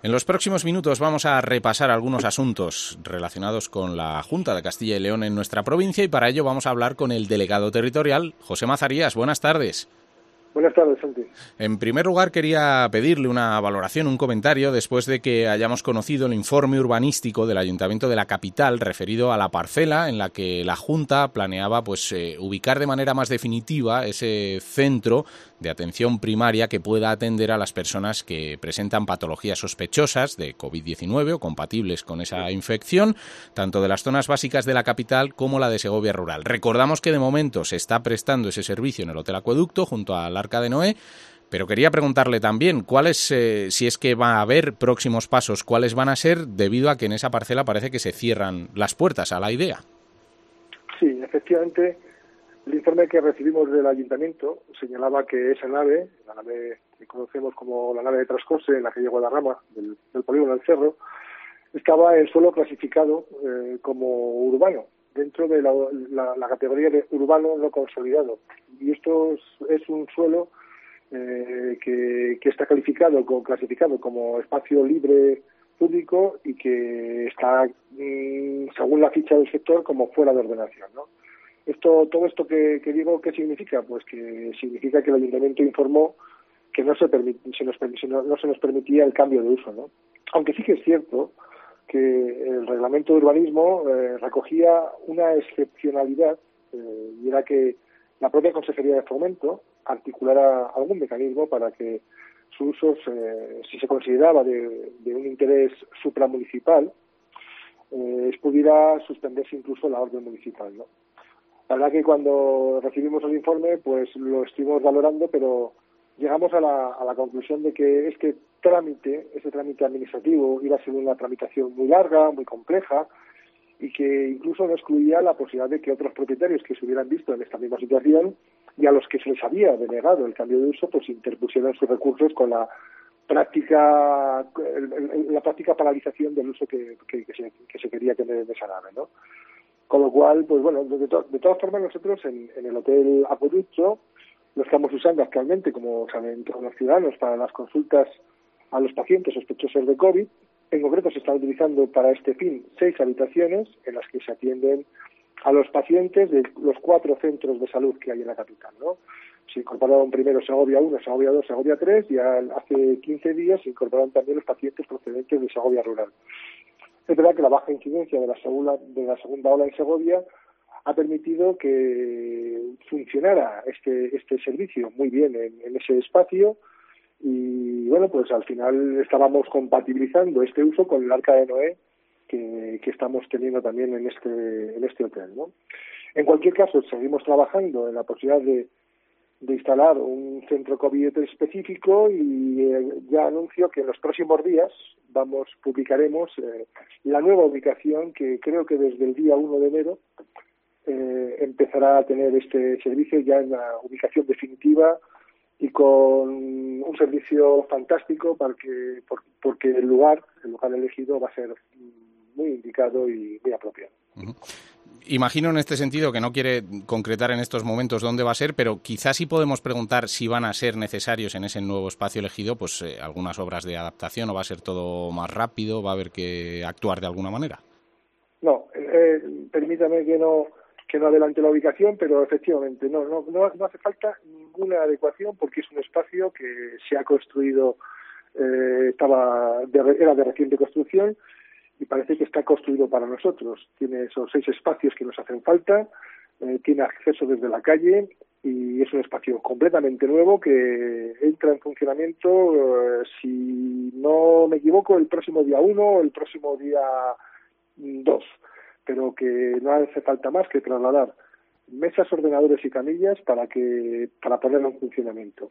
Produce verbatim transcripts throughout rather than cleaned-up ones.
En los próximos minutos vamos a repasar algunos asuntos relacionados con la Junta de Castilla y León en nuestra provincia y para ello vamos a hablar con el delegado territorial, José Mazarías. Buenas tardes. Buenas tardes, Santi. En primer lugar, quería pedirle una valoración, un comentario, después de que hayamos conocido el informe urbanístico del Ayuntamiento de la capital referido a la parcela en la que la Junta planeaba pues eh, ubicar de manera más definitiva ese centro de atención primaria que pueda atender a las personas que presentan patologías sospechosas de covid diecinueve o compatibles con esa infección, tanto de las zonas básicas de la capital como la de Segovia Rural. Recordamos que de momento se está prestando ese servicio en el Hotel Acueducto junto al Arca de Noé, pero quería preguntarle también cuáles, eh, si es que va a haber próximos pasos, cuáles van a ser, debido a que en esa parcela parece que se cierran las puertas a la idea. Sí, efectivamente, el informe que recibimos del Ayuntamiento señalaba que esa nave, la nave que conocemos como la nave de Trascose, en la calle Guadarrama, del, del polígono del Cerro, estaba el suelo clasificado eh, como urbano, dentro de la, la, la categoría de urbano no consolidado. Y esto es, es un suelo eh, que, que está calificado, como, clasificado como espacio libre público y que está, mmm, según la ficha del sector, como fuera de ordenación, ¿no? Esto, todo esto que, que digo, ¿qué significa? Pues que significa que el Ayuntamiento informó que no se, permit, se nos, no, no se nos permitía el cambio de uso, ¿no? Aunque sí que es cierto que el reglamento de urbanismo eh, recogía una excepcionalidad, eh, y era que la propia Consejería de Fomento articulara algún mecanismo para que su uso, eh, si se consideraba de, de un interés supramunicipal, eh, pudiera suspenderse incluso la orden municipal, ¿no? La verdad que cuando recibimos el informe, pues lo estuvimos valorando, pero llegamos a la, a la conclusión de que este trámite, ese trámite administrativo, iba a ser una tramitación muy larga, muy compleja, y que incluso no excluía la posibilidad de que otros propietarios que se hubieran visto en esta misma situación y a los que se les había denegado el cambio de uso, pues interpusieran sus recursos con la práctica el, el, la práctica paralización del uso que, que, que, se, que se quería tener de esa nave, ¿no? Con lo cual, pues bueno, de, to de todas formas nosotros en, en el Hotel Acueducto lo estamos usando actualmente, como saben todos los ciudadanos, para las consultas a los pacientes sospechosos de COVID. En concreto se están utilizando para este fin seis habitaciones en las que se atienden a los pacientes de los cuatro centros de salud que hay en la capital, ¿no? Se incorporaron primero Segovia uno, Segovia dos, Segovia tres y hace quince días se incorporaron también los pacientes procedentes de Segovia Rural. Es verdad que la baja incidencia de la segunda, de la segunda ola en Segovia ha permitido que funcionara este, este servicio muy bien en, en ese espacio y bueno, pues al final estábamos compatibilizando este uso con el Arca de Noé que, que estamos teniendo también en este, en este hotel, ¿no? En cualquier caso, seguimos trabajando en la posibilidad de, de instalar un centro COVID específico y eh, ya anuncio que en los próximos días vamos publicaremos eh, la nueva ubicación que creo que desde el día uno de enero eh, empezará a tener este servicio ya en la ubicación definitiva y con un servicio fantástico para que, por, porque el lugar, el lugar elegido va a ser muy indicado y muy apropiado. Uh-huh. Imagino en este sentido que no quiere concretar en estos momentos dónde va a ser, pero quizás sí podemos preguntar si van a ser necesarios en ese nuevo espacio elegido pues eh, algunas obras de adaptación o va a ser todo más rápido, va a haber que actuar de alguna manera. No, eh, permítame que no que no adelante la ubicación, pero efectivamente no, no, no, no hace falta ninguna adecuación porque es un espacio que se ha construido, eh, estaba de, era de reciente construcción y parece que está construido para nosotros. Tiene esos seis espacios que nos hacen falta, eh, tiene acceso desde la calle y es un espacio completamente nuevo que entra en funcionamiento, eh, si no me equivoco, el próximo día uno o el próximo día dos, pero que no hace falta más que trasladar mesas, ordenadores y camillas para que para ponerlo en funcionamiento.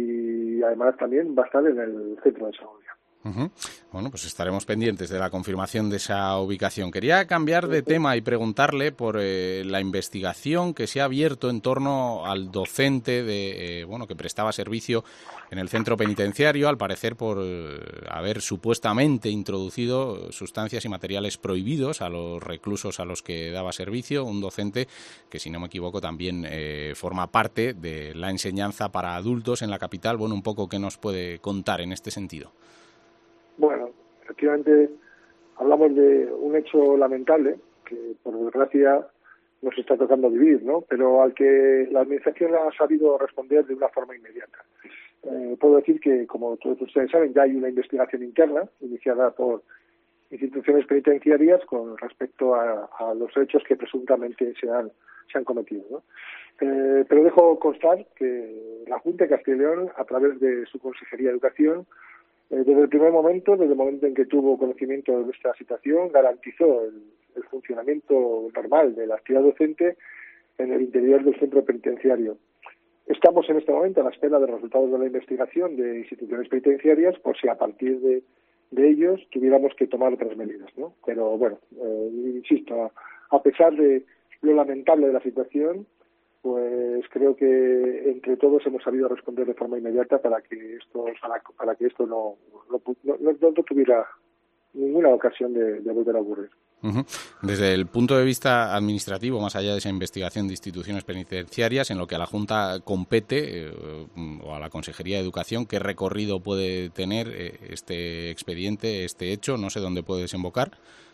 Y además también va a estar en el centro de Segovia. Uh-huh. Bueno, pues estaremos pendientes de la confirmación de esa ubicación. Quería cambiar de tema y preguntarle por eh, la investigación que se ha abierto en torno al docente de eh, bueno que prestaba servicio en el centro penitenciario, al parecer por eh, haber supuestamente introducido sustancias y materiales prohibidos a los reclusos a los que daba servicio, un docente que, si no me equivoco, también eh, forma parte de la enseñanza para adultos en la capital. Bueno, un poco qué nos puede contar en este sentido. Bueno, efectivamente hablamos de un hecho lamentable que, por desgracia, nos está tocando vivir, ¿no? Pero al que la Administración ha sabido responder de una forma inmediata. Eh, puedo decir que, como todos ustedes saben, ya hay una investigación interna iniciada por instituciones penitenciarias con respecto a, a los hechos que presuntamente se han, se han cometido, ¿no? Eh, pero dejo constar que la Junta de Castilla y León, a través de su Consejería de Educación, eh, desde el primer momento, desde el momento en que tuvo conocimiento de esta situación, garantizó el, el funcionamiento normal de la actividad docente en el interior del centro penitenciario. Estamos en este momento a la espera de los resultados de la investigación de instituciones penitenciarias, por si a partir de, de ellos tuviéramos que tomar otras medidas, ¿no? Pero bueno, eh, insisto, a, a pesar de lo lamentable de la situación, pues creo que entre todos hemos sabido responder de forma inmediata para que esto para, para que esto no no, no, no, no tuviera ninguna ocasión de, de volver a ocurrir. Uh-huh. Desde el punto de vista administrativo, más allá de esa investigación de instituciones penitenciarias, en lo que a la Junta compete, eh, o a la Consejería de Educación, ¿qué recorrido puede tener eh, este expediente, este hecho? No sé dónde puede desembocar.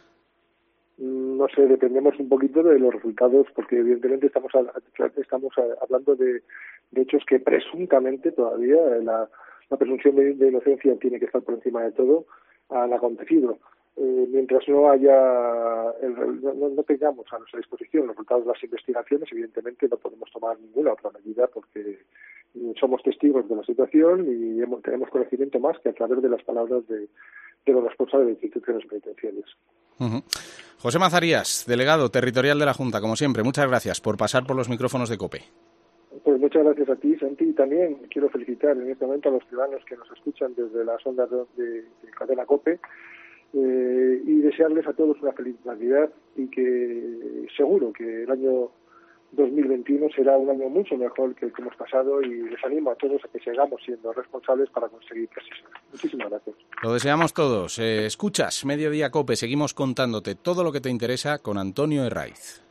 No sé, dependemos un poquito de los resultados, porque evidentemente estamos estamos hablando de, de hechos que presuntamente todavía la, la presunción de, de inocencia tiene que estar por encima de todo, han acontecido. Eh, mientras no haya el, no, no tengamos a nuestra disposición los resultados de las investigaciones, evidentemente no podemos tomar ninguna otra medida, porque somos testigos de la situación y hemos, tenemos conocimiento más que a través de las palabras de, de los responsables de instituciones penitenciarias. Uh-huh. José Mazarías, delegado territorial de la Junta, como siempre, muchas gracias por pasar por los micrófonos de COPE. Pues muchas gracias a ti, Santi, y también quiero felicitar en este momento a los ciudadanos que nos escuchan desde las ondas de, de, de Cadena COPE, eh, y desearles a todos una feliz Navidad, y que seguro que el año dos mil veintiuno será un año mucho mejor que el que hemos pasado, y les animo a todos a que sigamos siendo responsables para conseguir que así sea. Muchísimas gracias. Lo deseamos todos. Eh, escuchas Mediodía COPE, seguimos contándote todo lo que te interesa con Antonio Herraiz.